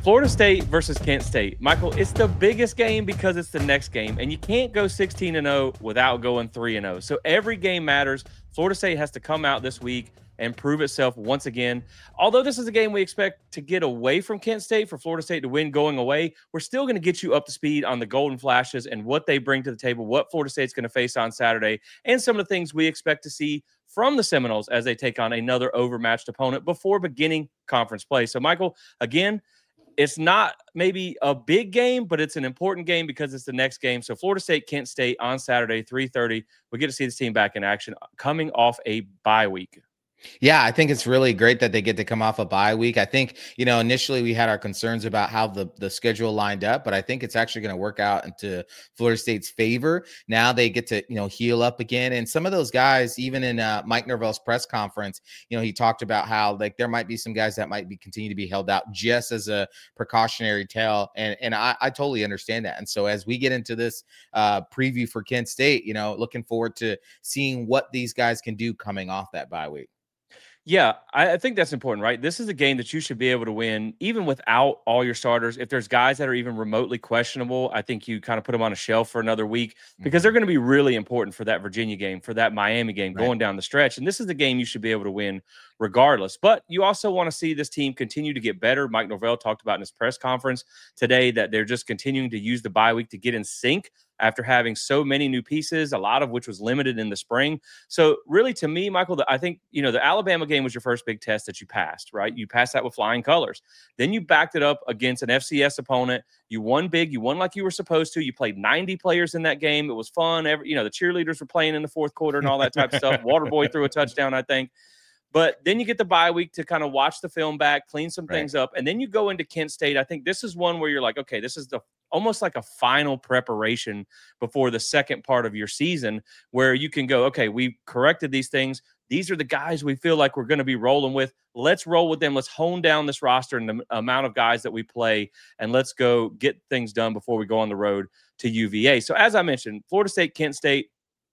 Florida State versus Kent State. Michael, it's the biggest game because it's the next game, and you can't go 16-0 without going 3-0. So every game matters. Florida State has to come out this week and prove itself once again. Although this is a game we expect to get away from Kent State, for Florida State to win going away, we're still going to get you up to speed on the Golden Flashes and what they bring to the table, what Florida State's going to face on Saturday, and some of the things we expect to see from the Seminoles as they take on another overmatched opponent before beginning conference play. So, Michael, again, it's not maybe a big game, but it's an important game because it's the next game. So Florida State, Kent State on Saturday, 3:30. We get to see this team back in action coming off a bye week. Yeah, I think it's really great that they get to come off a bye week. I think, initially we had our concerns about how the schedule lined up, but I think it's actually going to work out into Florida State's favor. Now they get to, heal up again. And some of those guys, even in Mike Norvell's press conference, he talked about how like there might be some guys that might be continue to be held out just as a precautionary tale. And I totally understand that. And so as we get into this preview for Kent State, looking forward to seeing what these guys can do coming off that bye week. Yeah, I think that's important, right? This is a game that you should be able to win even without all your starters. If there's guys that are even remotely questionable, I think you kind of put them on a shelf for another week because they're going to be really important for that Virginia game, for that Miami game going down the stretch. And this is the game you should be able to win regardless. But you also want to see this team continue to get better. Mike Norvell talked about in his press conference today that they're just continuing to use the bye week to get in sync after having so many new pieces, a lot of which was limited in the spring. So really, to me, Michael, I think, the Alabama game was your first big test that you passed, right? You passed that with flying colors. Then you backed it up against an FCS opponent. You won big. You won like you were supposed to. You played 90 players in that game. It was fun. The cheerleaders were playing in the fourth quarter and all that type of stuff. Waterboy threw a touchdown, I think. But then you get the bye week to kind of watch the film back, clean some things up, and then you go into Kent State. I think this is one where you're like, okay, this is almost like a final preparation before the second part of your season where you can go, okay, we corrected these things. These are the guys we feel like we're going to be rolling with. Let's roll with them. Let's hone down this roster and the amount of guys that we play, and let's go get things done before we go on the road to UVA. So as I mentioned, Florida State, Kent State,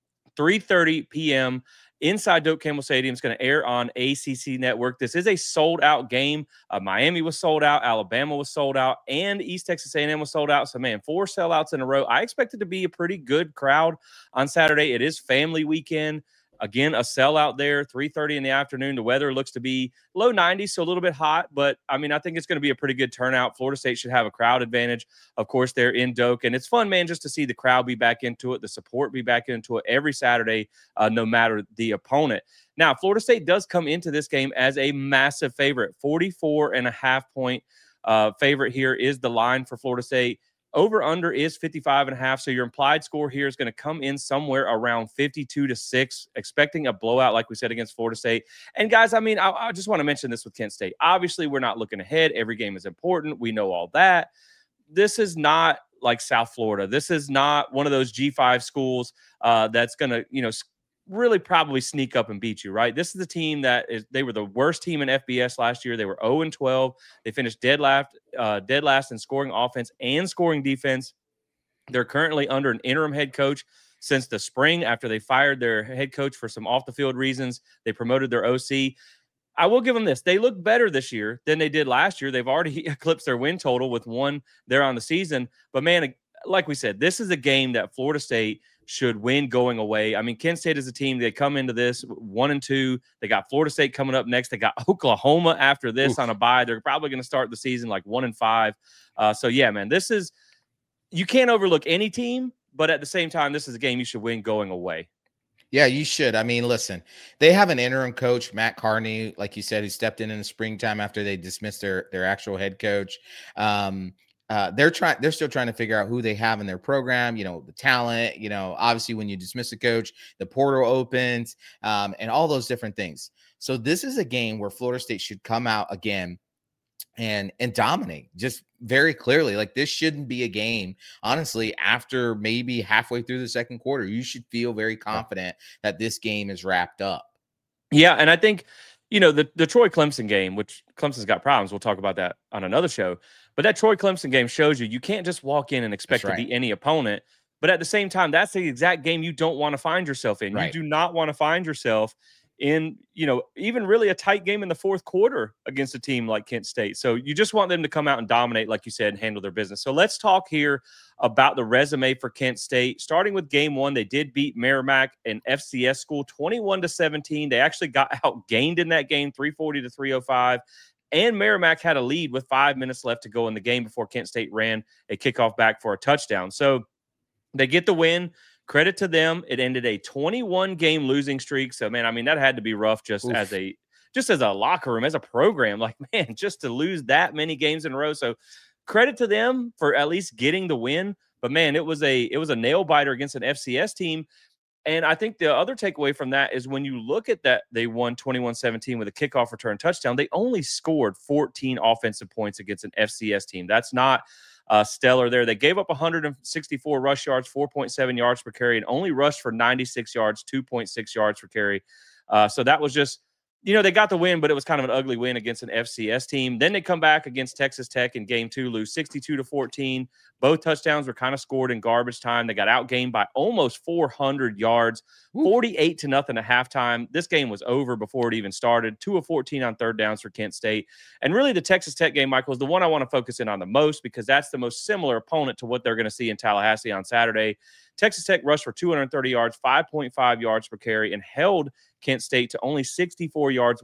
3:30 p.m., inside Doak Campbell Stadium. Is going to air on ACC Network. This is a sold-out game. Miami was sold out. Alabama was sold out. And East Texas A&M was sold out. So, man, 4 sellouts in a row. I expect it to be a pretty good crowd on Saturday. It is family weekend. Again, a sellout there, 3:30 in the afternoon. The weather looks to be low 90s, so a little bit hot. But, I think it's going to be a pretty good turnout. Florida State should have a crowd advantage. Of course, they're in Doak. And it's fun, man, just to see the crowd be back into it, the support be back into it every Saturday, no matter the opponent. Now, Florida State does come into this game as a massive favorite. 44.5-point favorite here is the line for Florida State. Over-under is 55.5, so your implied score here is going to come in somewhere around 52-6, expecting a blowout, like we said, against Florida State. And, guys, I just want to mention this with Kent State. Obviously, we're not looking ahead. Every game is important. We know all that. This is not like South Florida. This is not one of those G5 schools that's going to, really probably sneak up and beat you, right? This is the team they were the worst team in FBS last year. They were 0-12. They finished dead last in scoring offense and scoring defense. They're currently under an interim head coach since the spring after they fired their head coach for some off-the-field reasons. They promoted their OC. I will give them this. They look better this year than they did last year. They've already eclipsed their win total with 1 there on the season. But, man, like we said, this is a game that Florida State should win going away. Kent State is a team. They come into this 1-2. They got Florida State coming up next. They got Oklahoma after this on a bye. They're probably going to start the season like 1-5. So, yeah, man, you can't overlook any team, but at the same time, this is a game you should win going away. Yeah, you should. Listen, they have an interim coach, Matt Carney, like you said, who stepped in the springtime after they dismissed their actual head coach. They're still trying to figure out who they have in their program, the talent, obviously when you dismiss a coach, the portal opens, and all those different things. So this is a game where Florida State should come out again and dominate just very clearly. Like, this shouldn't be a game, honestly, after maybe halfway through the second quarter. You should feel very confident that this game is wrapped up. Yeah. And I think, the Troy Clemson game, which Clemson's got problems. We'll talk about that on another show. But that Troy Clemson game shows you can't just walk in and expect to beat any opponent. But at the same time, that's the exact game you don't want to find yourself in. You do not want to find yourself in, even really a tight game in the fourth quarter against a team like Kent State. So you just want them to come out and dominate, like you said, and handle their business. So let's talk here about the resume for Kent State. Starting with game one, they did beat Merrimack, an FCS school, 21-17. They actually got outgained in that game, 340-305. And Merrimack had a lead with 5 minutes left to go in the game before Kent State ran a kickoff back for a touchdown. So they get the win. Credit to them. It ended a 21-game losing streak. So, man, I mean, that had to be rough just as a locker room, as a program. Like, man, just to lose that many games in a row. So credit to them for at least getting the win. But, man, it was a nail biter against an FCS team. And I think the other takeaway from that is when you look at that, they won 21-17 with a kickoff return touchdown. They only scored 14 offensive points against an FCS team. That's not stellar there. They gave up 164 rush yards, 4.7 yards per carry, and only rushed for 96 yards, 2.6 yards per carry. So that was just, they got the win, but it was kind of an ugly win against an FCS team. Then they come back against Texas Tech in game two, lose 62-14. Both touchdowns were kind of scored in garbage time. They got outgained by almost 400 yards, 48-0 at halftime. This game was over before it even started. 2 of 14 on third downs for Kent State. And really the Texas Tech game, Michael, is the one I want to focus in on the most because that's the most similar opponent to what they're going to see in Tallahassee on Saturday. Texas Tech rushed for 230 yards, 5.5 yards per carry, and held Kent State to only 64 yards,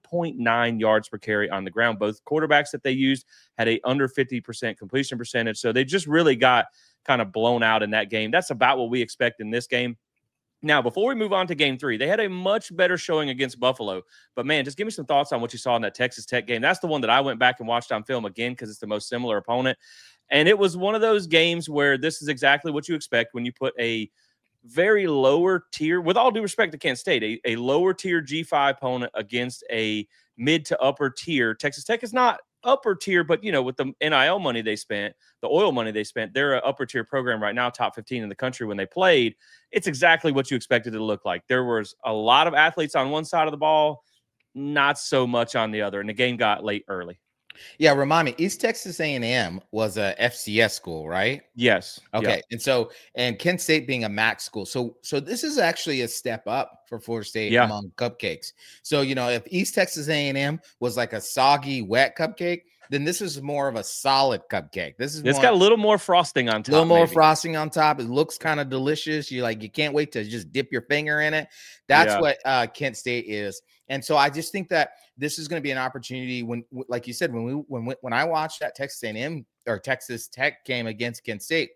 1.9 yards per carry on the ground. Both quarterbacks that they used had a under 50% completion percentage. So they just really got kind of blown out in that game. That's about what we expect in this game. Now, before we move on to game three, they had a much better showing against Buffalo. But, man, just give me some thoughts on what you saw in that Texas Tech game. That's the one that I went back and watched on film again because it's the most similar opponent. And it was one of those games where this is exactly what you expect when you put a very lower tier, with all due respect to Kent State, a lower tier G5 opponent against a mid to upper tier. Texas Tech is not upper tier, but, with the NIL money they spent, the oil money they spent, they're an upper tier program right now, top 15 in the country. When they played, it's exactly what you expected it to look like. There was a lot of athletes on one side of the ball, not so much on the other, and the game got late early. Yeah, remind me, East Texas A&M was a FCS school, right? Yes. Okay. Yep. And Kent State being a MAC school. So this is actually a step up for Florida State among cupcakes. So, if East Texas A&M was like a soggy, wet cupcake, then this is more of a solid cupcake. It's got a little more frosting on top. A little more frosting on top. It looks kind of delicious. You can't wait to just dip your finger in it. That's what Kent State is. And so I just think that this is going to be an opportunity when, like you said, when I watched that Texas A&M or Texas Tech game against Kent State,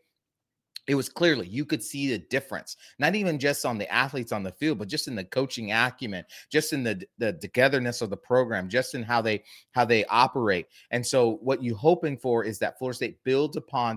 it was clearly you could see the difference, not even just on the athletes on the field, but just in the coaching acumen, just in the togetherness of the program, just in how they operate. And so what you're hoping for is that Florida State builds upon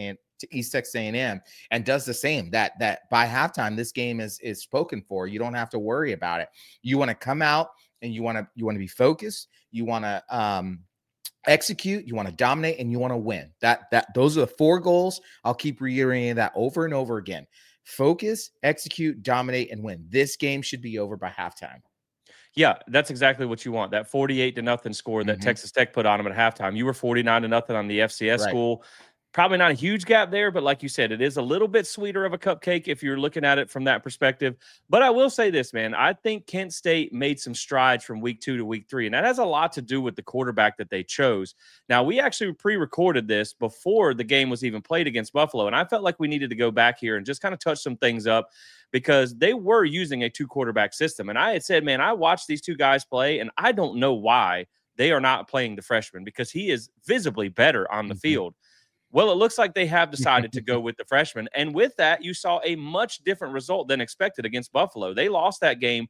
East Texas A&M and does the same, that by halftime, this game is spoken for. You don't have to worry about it. You want to come out and you want to be focused. You want to, execute, you want to dominate, and you want to win. Those are the 4 goals. I'll keep reiterating that over and over again. Focus, execute, dominate, and win. This game should be over by halftime. Yeah, that's exactly what you want. That 48-0 score that Texas Tech put on them at halftime. You were 49-0 on the FCS school. Probably not a huge gap there, but like you said, it is a little bit sweeter of a cupcake if you're looking at it from that perspective. But I will say this, man, I think Kent State made some strides from week 2 to week 3, and that has a lot to do with the quarterback that they chose. Now, we actually pre-recorded this before the game was even played against Buffalo, and I felt like we needed to go back here and just kind of touch some things up because they were using a 2-quarterback system. And I had said, man, I watched these 2 guys play, and I don't know why they are not playing the freshman because he is visibly better on the field. Well, it looks like they have decided to go with the freshman. And with that, you saw a much different result than expected against Buffalo. They lost that game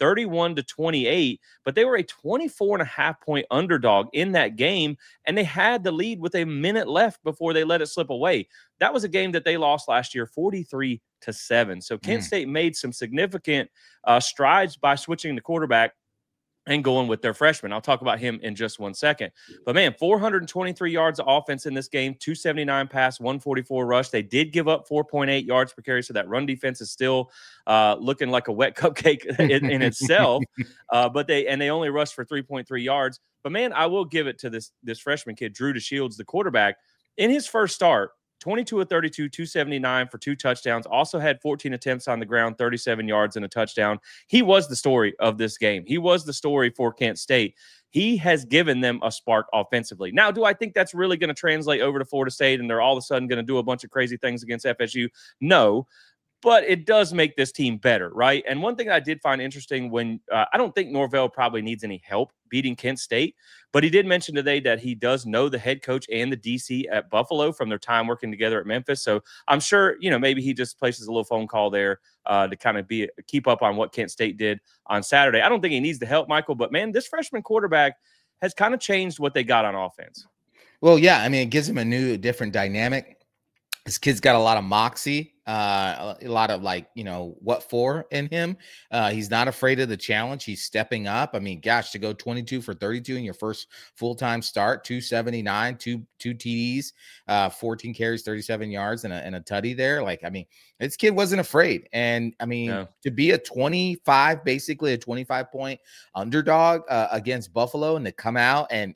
31-28, but they were a 24.5-point underdog in that game, and they had the lead with a minute left before they let it slip away. That was a game that they lost last year, 43-7. So Kent State made some significant strides by switching the quarterback and going with their freshman. I'll talk about him in just one second. But, man, 423 yards of offense in this game, 279 pass, 144 rush. They did give up 4.8 yards per carry, so that run defense is still looking like a wet cupcake in itself. But they only rushed for 3.3 yards. But, man, I will give it to this freshman kid, Drew DeShields, the quarterback. In his first start, 22 of 32, 279 for 2 touchdowns. Also had 14 attempts on the ground, 37 yards and a touchdown. He was the story of this game. He was the story for Kent State. He has given them a spark offensively. Now, do I think that's really going to translate over to Florida State and they're all of a sudden going to do a bunch of crazy things against FSU? No. But it does make this team better, right? And one thing I did find interesting when I don't think Norvell probably needs any help beating Kent State, but he did mention today that he does know the head coach and the DC at Buffalo from their time working together at Memphis. So I'm sure, maybe he just places a little phone call there to kind of keep up on what Kent State did on Saturday. I don't think he needs the help, Michael, but man, this freshman quarterback has kind of changed what they got on offense. Well, yeah, I mean, it gives him a different dynamic. This kid's got a lot of moxie, a lot of what for in him. He's not afraid of the challenge. He's stepping up. I mean, gosh, to go 22 for 32 in your first full-time start, 279, two TDs, 14 carries, 37 yards, and a tutty there. This kid wasn't afraid. And I mean, to be basically a 25-point underdog against Buffalo, and to come out and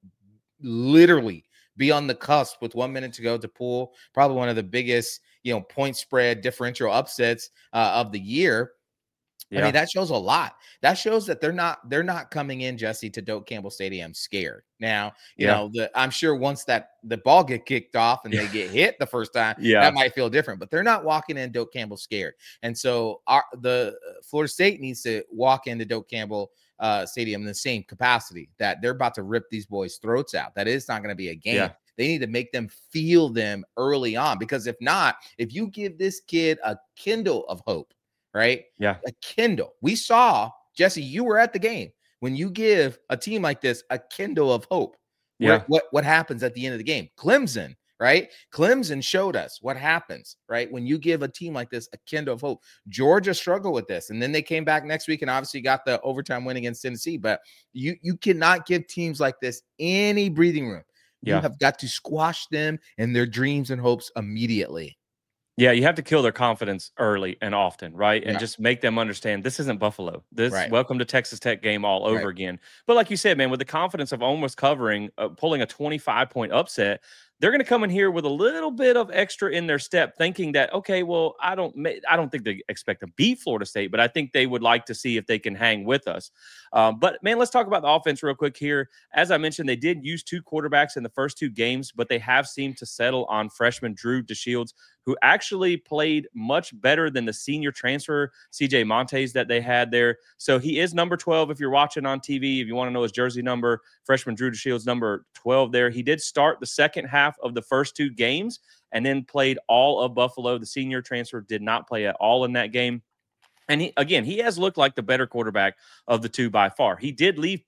literally be on the cusp with 1 minute to go to pull probably one of the biggest, point spread differential upsets of the year. Yeah. I mean, that shows a lot. That shows that they're not coming in, Jesse, to Doak Campbell Stadium scared. Now, I'm sure once the ball get kicked off and they get hit the first time, that might feel different. But they're not walking in Doak Campbell scared. And so the Florida State needs to walk into Doak Campbell Stadium in the same capacity that they're about to rip these boys' throats out. That is not going to be a game. Yeah. They need to make them feel them early on, because if not, if you give this kid a kindle of hope, right? Yeah. A kindle. We saw, Jesse, you were at the game. When you give a team like this a kindle of hope, what happens at the end of the game? Clemson, right? Clemson showed us what happens, right? When you give a team like this a kindle of hope. Georgia struggled with this, and then they came back next week and obviously got the overtime win against Tennessee. But you cannot give teams like this any breathing room. You have got to squash them and their dreams and hopes immediately. Yeah, you have to kill their confidence early and often, right? And just make them understand this isn't Buffalo. Welcome to Texas Tech game all over again. But like you said, man, with the confidence of almost pulling a 25-point upset, they're going to come in here with a little bit of extra in their step, thinking that, okay, well, I don't think they expect to beat Florida State, but I think they would like to see if they can hang with us. But man, let's talk about the offense real quick here. As I mentioned, they did use 2 quarterbacks in the first 2 games, but they have seemed to settle on freshman Drew DeShields, who actually played much better than the senior transfer CJ Montes that they had there. So he is number 12 if you're watching on TV. If you want to know his jersey number, freshman Drew DeShields number 12 there. He did start the second half of the first 2 games and then played all of Buffalo. The senior transfer did not play at all in that game. And he has looked like the better quarterback of the 2 by far. He did lead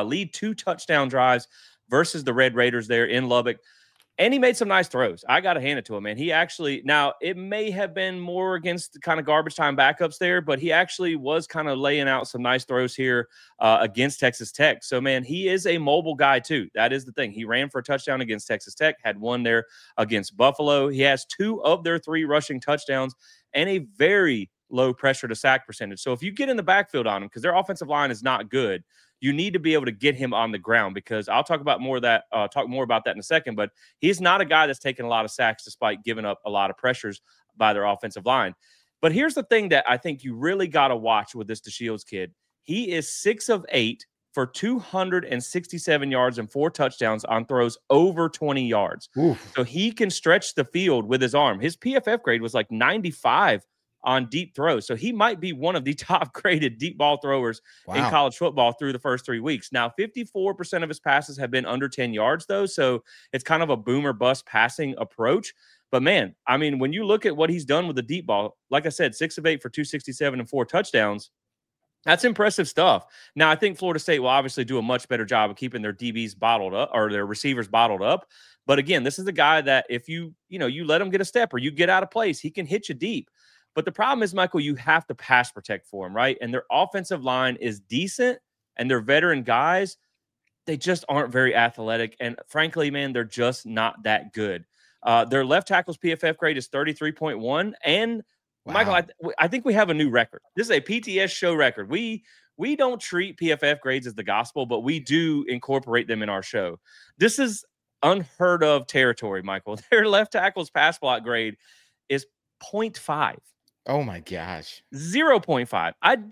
2 touchdown drives versus the Red Raiders there in Lubbock. And he made some nice throws. I got to hand it to him, man. He actually, now it may have been more against the kind of garbage time backups there, but he actually was kind of laying out some nice throws here against Texas Tech. So, man, he is a mobile guy too. That is the thing. He ran for a touchdown against Texas Tech, had 1 there against Buffalo. He has 2 of their 3 rushing touchdowns and a very low pressure to sack percentage. So if you get in the backfield on him, because their offensive line is not good, you need to be able to get him on the ground, because I'll talk more about that in a second, but he's not a guy that's taken a lot of sacks despite giving up a lot of pressures by their offensive line. But here's the thing that I think you really got to watch with this DeShields kid. He is 6 of 8 for 267 yards and 4 touchdowns on throws over 20 yards. Oof. So he can stretch the field with his arm. His PFF grade was like 95 on deep throws. So he might be one of the top graded deep ball throwers in college football through the first 3 weeks. Now, 54% of his passes have been under 10 yards though. So it's kind of a boomer bust passing approach. But man, I mean, when you look at what he's done with the deep ball, like I said, 6 of 8 for 267 and 4 touchdowns. That's impressive stuff. Now, I think Florida State will obviously do a much better job of keeping their DBs bottled up, or their receivers bottled up. But again, this is a guy that if you let him get a step or you get out of place, he can hit you deep. But the problem is, Michael, you have to pass protect for him, right? And their offensive line is decent, and their veteran guys, they just aren't very athletic. And frankly, man, they're just not that good. Their left tackle's PFF grade is 33.1. And Michael, I think we have a new record. This is a PTS show record. We don't treat PFF grades as the gospel, but we do incorporate them in our show. This is unheard of territory, Michael. Their left tackle's pass block grade is 0.5. Oh my gosh. 0.5.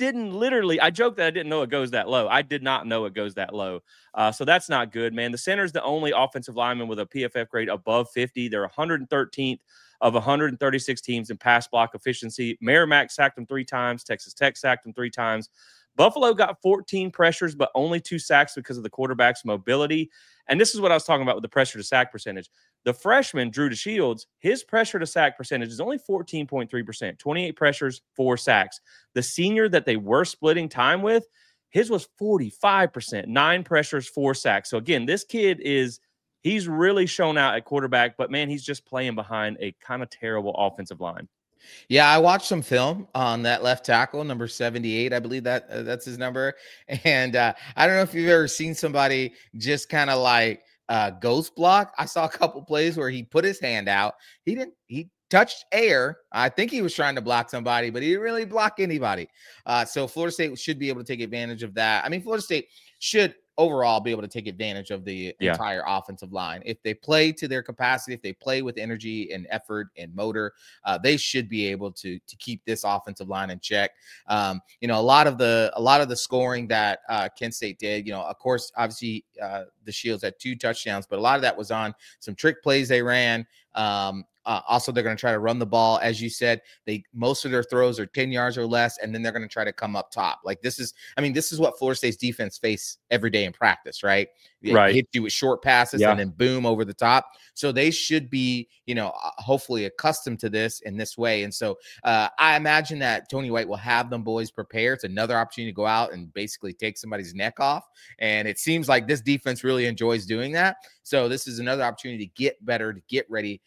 I joked that I didn't know it goes that low. I did not know it goes that low. So that's not good, man. The center's the only offensive lineman with a PFF grade above 50. They're 113th of 136 teams in pass block efficiency. Merrimack sacked them 3 times. Texas Tech sacked them 3 times. Buffalo got 14 pressures, but only 2 sacks because of the quarterback's mobility. And this is what I was talking about with the pressure to sack percentage. The freshman, Drew DeShields, his pressure to sack percentage is only 14.3%, 28 pressures, 4 sacks. The senior that they were splitting time with, his was 45%, 9 pressures, 4 sacks. So again, this kid he's really shown out at quarterback, but man, he's just playing behind a kind of terrible offensive line. Yeah, I watched some film on that left tackle, number 78. I believe that's his number. And I don't know if you've ever seen somebody just kind of like ghost block. I saw a couple plays where he put his hand out. He touched air. I think he was trying to block somebody, but he didn't really block anybody. So Florida State should be able to take advantage of that. I mean, Florida State should overall be able to take advantage of the entire offensive line. If they play to their capacity, if they play with energy and effort and motor, they should be able to keep this offensive line in check. A lot of the scoring that Kent State did, of course, obviously the Shields had 2 touchdowns, but a lot of that was on some trick plays they ran. Also, they're going to try to run the ball. As you said, most of their throws are 10 yards or less, and then they're going to try to come up top. Like this is what Florida State's defense face every day in practice, right? They hit you with short passes and then boom over the top. So they should be, hopefully accustomed to this in this way. And so I imagine that Tony White will have them boys prepared. It's another opportunity to go out and basically take somebody's neck off. And it seems like this defense really enjoys doing that. So this is another opportunity to get better, to get ready,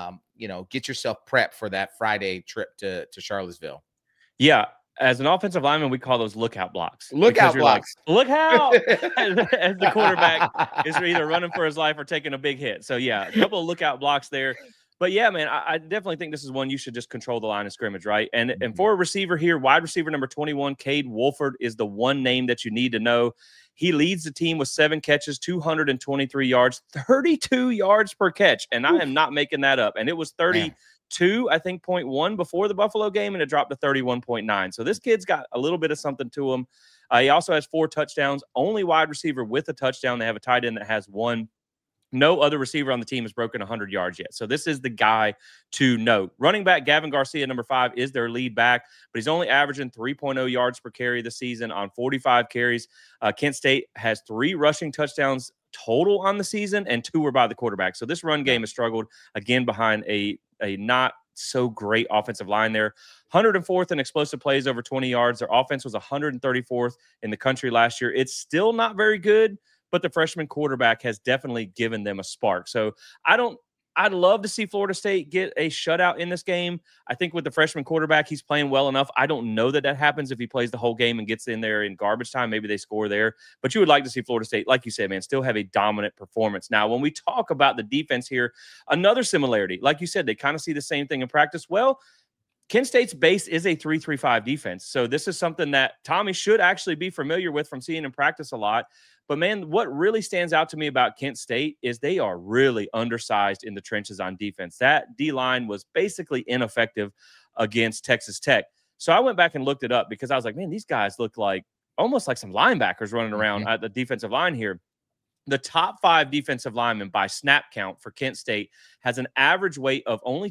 get yourself prepped for that Friday trip to Charlottesville. Yeah. As an offensive lineman, we call those lookout blocks. Lookout blocks. Like, look out! as the quarterback is either running for his life or taking a big hit. So, yeah, a couple of lookout blocks there. But, yeah, man, I definitely think this is one you should just control the line of scrimmage, right? And for a receiver here, wide receiver number 21, Cade Wolford, is the one name that you need to know. He leads the team with 7 catches, 223 yards, 32 yards per catch. And I am not making that up. And it was 32, I think, 0.1 before the Buffalo game, and it dropped to 31.9. So this kid's got a little bit of something to him. He also has 4 touchdowns, only wide receiver with a touchdown. They have a tight end that has 1. No other receiver on the team has broken 100 yards yet. So this is the guy to note. Running back Gavin Garcia, number 5, is their lead back, but he's only averaging 3.0 yards per carry this season on 45 carries. Kent State has 3 rushing touchdowns total on the season, and 2 were by the quarterback. So this run game has struggled, again, behind a not so great offensive line there. 104th in explosive plays over 20 yards. Their offense was 134th in the country last year. It's still not very good, but the freshman quarterback has definitely given them a spark. So I'd love to see Florida State get a shutout in this game. I think with the freshman quarterback, he's playing well enough. I don't know that happens if he plays the whole game and gets in there in garbage time. Maybe they score there. But you would like to see Florida State, like you said, man, still have a dominant performance. Now, when we talk about the defense here, another similarity, like you said, they kind of see the same thing in practice. Well, Kent State's base is a 3-3-5 defense. So this is something that Tommy should actually be familiar with from seeing in practice a lot. But, man, what really stands out to me about Kent State is they are really undersized in the trenches on defense. That D-line was basically ineffective against Texas Tech. So I went back and looked it up because I was like, man, these guys look like almost like some linebackers running around at the defensive line here. The top 5 defensive linemen by snap count for Kent State has an average weight of only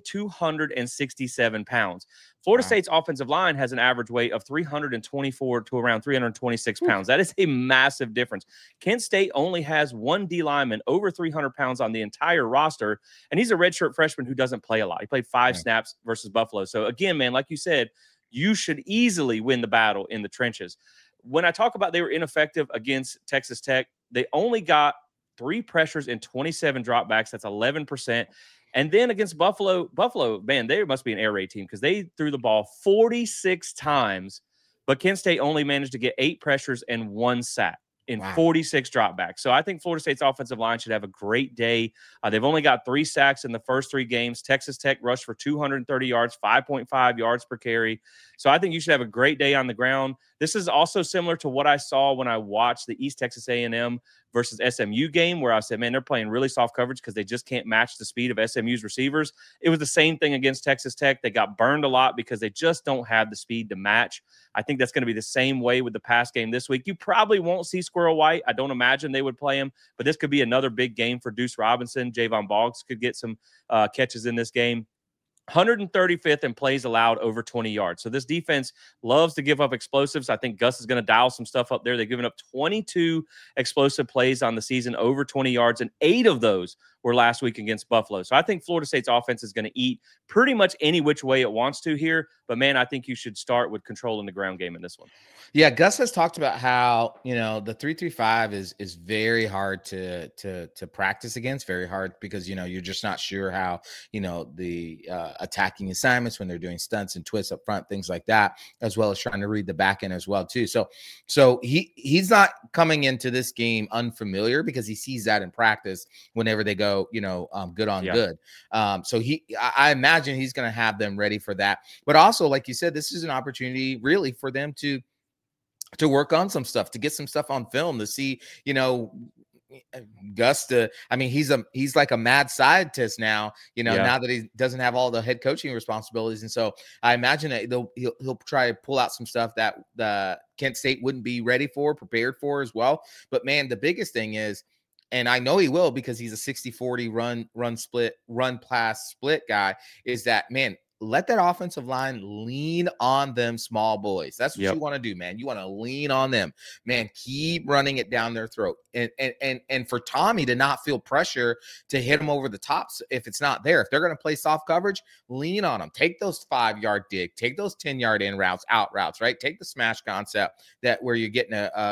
267 pounds. Florida State's offensive line has an average weight of 324 to around 326 pounds. That is a massive difference. Kent State only has 1 D lineman over 300 pounds on the entire roster, and he's a redshirt freshman who doesn't play a lot. He played 5 snaps versus Buffalo. So, again, man, like you said, you should easily win the battle in the trenches. When I talk about they were ineffective against Texas Tech, they only got 3 pressures and 27 dropbacks. That's 11%. And then against Buffalo, man, they must be an air raid team because they threw the ball 46 times, but Kent State only managed to get 8 pressures and 1 sack in 46 dropbacks. So I think Florida State's offensive line should have a great day. They've only got 3 sacks in the first 3 games. Texas Tech rushed for 230 yards, 5.5 yards per carry. So I think you should have a great day on the ground. This is also similar to what I saw when I watched the East Texas A&M versus SMU game where I said, man, they're playing really soft coverage because they just can't match the speed of SMU's receivers. It was the same thing against Texas Tech. They got burned a lot because they just don't have the speed to match. I think that's going to be the same way with the pass game this week. You probably won't see Squirrel White. I don't imagine they would play him, but this could be another big game for Deuce Robinson. Javon Boggs could get some catches in this game. 135th in plays allowed over 20 yards. So this defense loves to give up explosives. I think Gus is going to dial some stuff up there. They've given up 22 explosive plays on the season, over 20 yards, and 8 of those were last week against Buffalo. So I think Florida State's offense is going to eat pretty much any which way it wants to here. But, man, I think you should start with controlling the ground game in this one. Yeah, Gus has talked about how, the 3-3-5 is very hard to practice against, very hard because, you're just not sure how, the attacking assignments when they're doing stunts and twists up front, things like that, as well as trying to read the back end as well, too. So he's not coming into this game unfamiliar because he sees that in practice whenever they go, good on good. So I imagine he's going to have them ready for that. But also, like you said, this is an opportunity really for them to work on some stuff, to get some stuff on film, to see, Gus he's like a mad scientist now, now that he doesn't have all the head coaching responsibilities. And so I imagine that he'll try to pull out some stuff that the Kent State wouldn't be prepared for as well. But man, the biggest thing is, and I know he will because he's a 60-40 run pass split guy, is that, man, let that offensive line lean on them small boys. That's what you want to do, man. You want to lean on them, man. Keep running it down their throat. And for Tommy to not feel pressure to hit him over the tops if it's not there. If they're going to play soft coverage, lean on them. Take those 5-yard dig. Take those 10-yard in routes, out routes, right? Take the smash concept where you're getting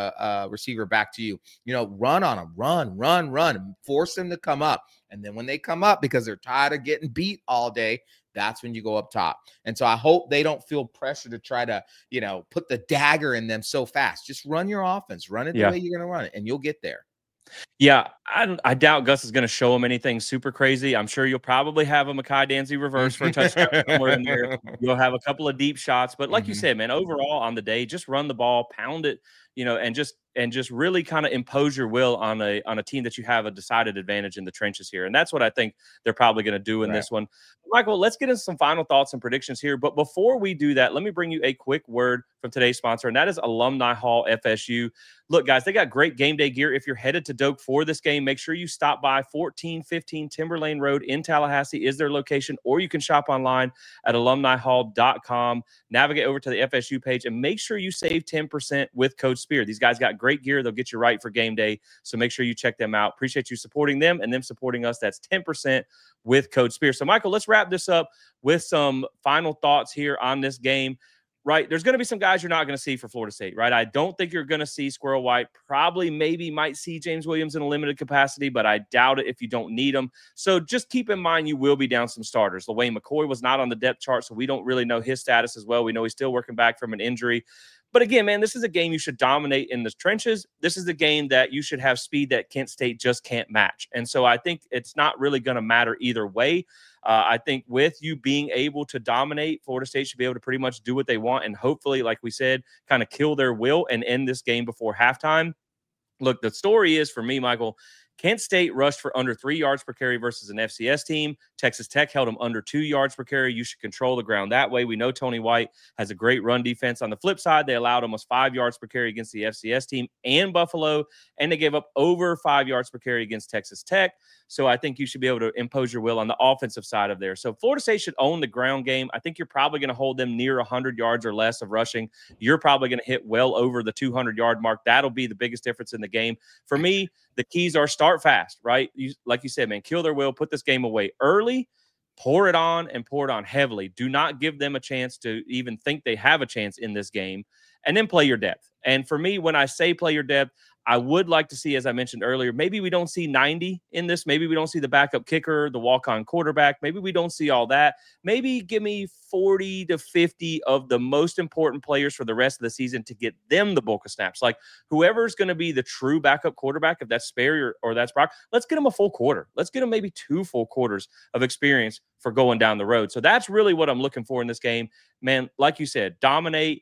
a receiver back to you. Run on them. Run. Force them to come up. And then when they come up, because they're tired of getting beat all day, that's when you go up top. And so I hope they don't feel pressure to try to, put the dagger in them so fast. Just run your offense, run it the way you're going to run it, and you'll get there. Yeah, I doubt Gus is going to show him anything super crazy. I'm sure you'll probably have a Mekhi Danzey reverse for a touchdown somewhere in there. You'll have a couple of deep shots. But like you said, man, overall on the day, just run the ball, pound it, and just really kind of impose your will on a team that you have a decided advantage in the trenches here. And that's what I think they're probably going to do in this one. Michael, let's get into some final thoughts and predictions here. But before we do that, let me bring you a quick word from today's sponsor, and that is Alumni Hall FSU. Look, guys, they got great game day gear. If you're headed to Doak for this game, make sure you stop by 1415 Timberlane Road in Tallahassee is their location, or you can shop online at alumnihall.com. Navigate over to the FSU page and make sure you save 10% with Code SPEAR. These guys got great gear. They'll get you right for game day. So make sure you check them out. Appreciate you supporting them and them supporting us. That's 10% with Code SPEAR. So, Michael, let's wrap this up with some final thoughts here on this game. Right, there's going to be some guys you're not going to see for Florida State, right? I don't think you're going to see Squirrel White. Probably, maybe might see James Williams in a limited capacity, but I doubt it if you don't need him. So just keep in mind you will be down some starters. LaWayne McCoy was not on the depth chart, so we don't really know his status as well. We know he's still working back from an injury. But again, man, this is a game you should dominate in the trenches. This is a game that you should have speed that Kent State just can't match. And so I think it's not really going to matter either way. I think with you being able to dominate, Florida State should be able to pretty much do what they want and hopefully, like we said, kind of kill their will and end this game before halftime. Look, the story is for me, Michael, Kent State rushed for under 3 yards per carry versus an FCS team. Texas Tech held them under 2 yards per carry. You should control the ground that way. We know Tony White has a great run defense. On the flip side, they allowed almost 5 yards per carry against the FCS team and Buffalo, and they gave up over 5 yards per carry against Texas Tech. So I think you should be able to impose your will on the offensive side of there. So Florida State should own the ground game. I think you're probably going to hold them near 100 yards or less of rushing. You're probably going to hit well over the 200-yard mark. That'll be the biggest difference in the game. For me, the keys are start fast, right? Like you said, man, kill their will, put this game away early, pour it on heavily. Do not give them a chance to even think they have a chance in this game, and then play your depth. And for me, when I say play your depth, I would like to see, as I mentioned earlier, maybe we don't see 90 in this. Maybe we don't see the backup kicker, the walk-on quarterback. Maybe we don't see all that. Maybe give me 40 to 50 of the most important players for the rest of the season to get them the bulk of snaps. Like whoever's going to be the true backup quarterback, if that's Sperry or that's Brock, let's get them a full quarter. Let's get them maybe 2 full quarters of experience for going down the road. So that's really what I'm looking for in this game. Man, like you said, dominate.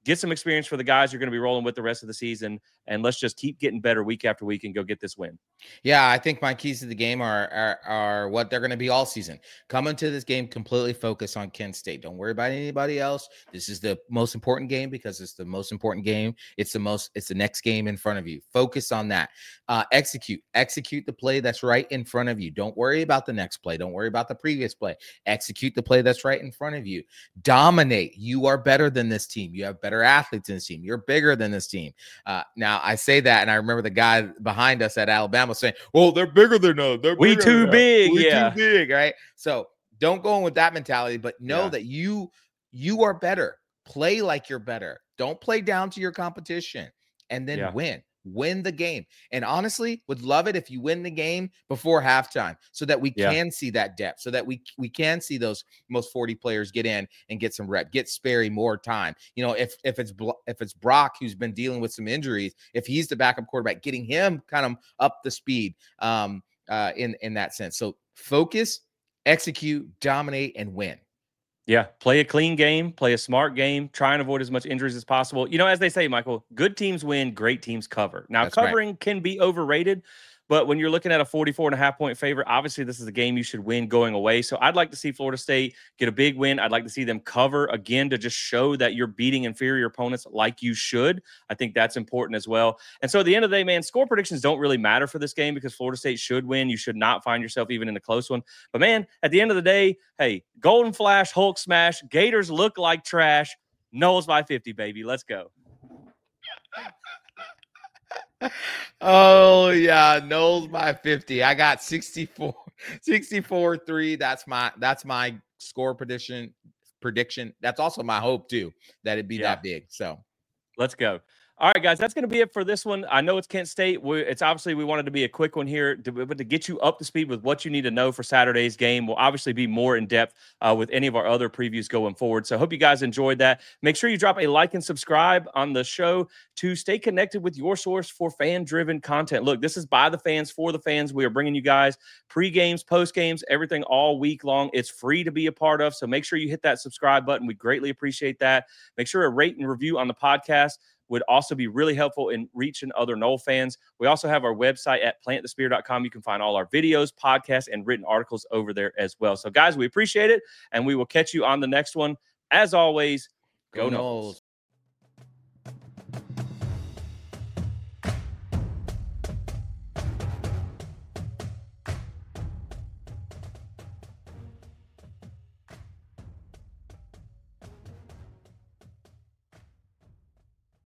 get some experience for the guys you're going to be rolling with the rest of the season, and let's just keep getting better week after week and go get this win. Yeah, I think my keys to the game are what they're going to be all season. Come into this game completely focused on Kent State. Don't worry about anybody else. This is the most important game because it's the most important game. It's the next game in front of you. Focus on that. Execute the play that's right in front of you. Don't worry about the next play. Don't worry about the previous play. Execute the play that's right in front of you. Dominate. You are better than this team. You have better athletes in this team. You're bigger than this team. Now I say that, and I remember the guy behind us at Alabama saying, "Well, they're bigger than us. We too big, too big, right?" So don't go in with that mentality, but know that you are better. Play like you're better. Don't play down to your competition, and then win the game. And honestly, would love it if you win the game before halftime, so that we can see that depth, so that we can see those most 40 players get in and get some rep, get Sperry more time. You know, if it's Brock who's been dealing with some injuries, if he's the backup quarterback, getting him kind of up the speed in that sense. So focus, execute, dominate, and win. Yeah, play a clean game, play a smart game, try and avoid as much injuries as possible. You know, as they say, Michael, good teams win, great teams cover. Now, covering can be overrated, but when you're looking at a 44.5-point favorite, obviously this is a game you should win going away. So I'd like to see Florida State get a big win. I'd like to see them cover again to just show that you're beating inferior opponents like you should. I think that's important as well. And so at the end of the day, man, score predictions don't really matter for this game because Florida State should win. You should not find yourself even in a close one. But man, at the end of the day, hey, Golden Flash, Hulk Smash, Gators look like trash. Noles by 50, baby. Let's go. Oh yeah, Noles by 50. I got 64-3. That's my score prediction. That's also my hope too, that it'd be that big. So let's go. All right, guys, that's going to be it for this one. I know it's Kent State. It's obviously we wanted to be a quick one here, but to get you up to speed with what you need to know for Saturday's game. We'll obviously be more in depth with any of our other previews going forward. So I hope you guys enjoyed that. Make sure you drop a like and subscribe on the show to stay connected with your source for fan-driven content. Look, this is by the fans, for the fans. We are bringing you guys pre-games, post-games, everything all week long. It's free to be a part of, so make sure you hit that subscribe button. We greatly appreciate that. Make sure to rate and review on the podcast would also be really helpful in reaching other Nole fans. We also have our website at plantthespear.com. You can find all our videos, podcasts, and written articles over there as well. So, guys, we appreciate it, and we will catch you on the next one. As always, go Noles.